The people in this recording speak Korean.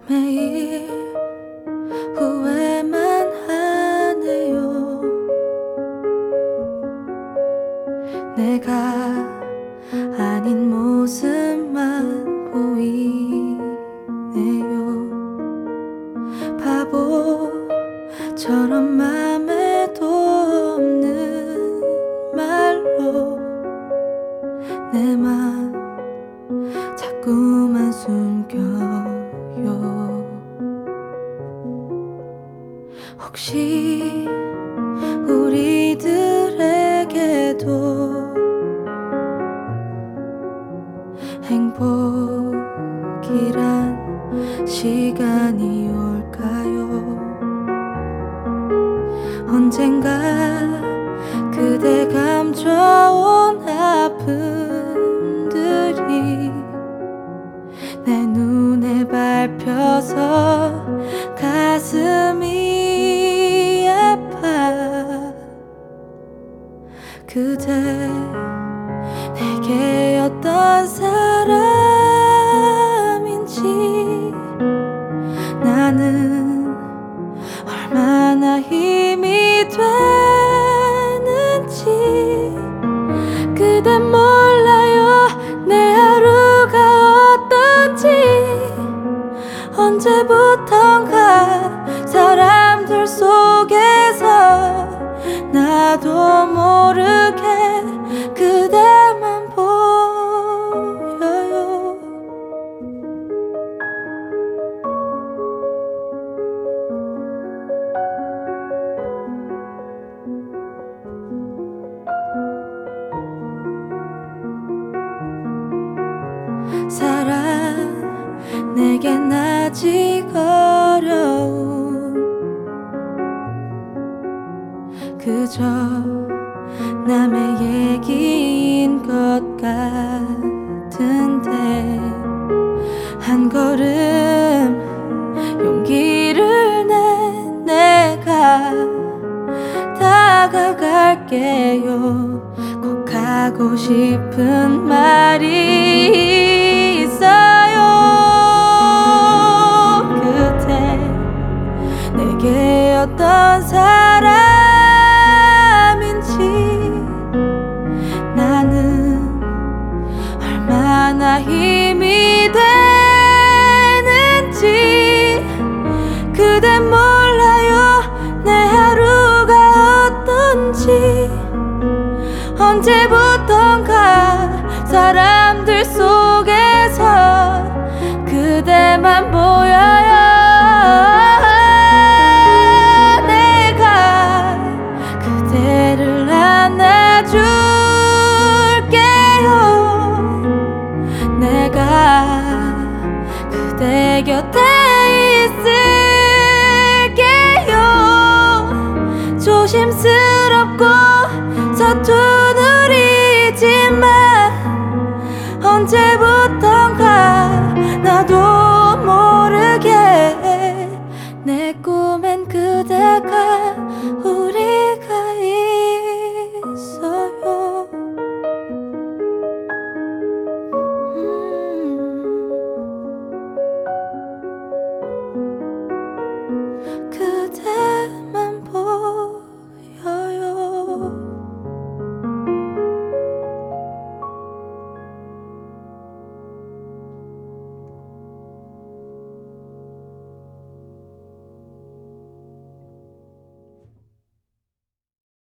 매일 후회만 하네요. 내가 아닌 모습만 보이네요. 바보처럼 맘에도 없는 말로 내 맘 자꾸만 숨겨요. 혹시 우리들에게도 행복이란 시간이 올까요? 언젠가 그대 감춰온 아픔들이 내 눈에 밟혀서 가슴이 아파. 그대 내게 어떤 사람인지 나는 얼마나 힘이 되는지 그댄 몰라요. 내 하루가 어떤지 언제부턴가 사람들 속에서 나도 모르게 그대만 보여요. 사랑 내겐 아직 어려운 그저 남의 얘기인 것 같은데 한 걸음 용기를 내 내가 다가갈게요. 꼭 하고 싶은 말이 있어요. 그대 내게 어떤 사람인지 나는 얼마나 힘이 되는지 그댄 몰라요. 내 하루가 어떤지 언제부턴가 사람들 속에서 그대만 보여요. 내가 그대를 안아줄게요. 내가 그대 곁에 있을게요. 조심스럽고 서툰 우리지만 언제부터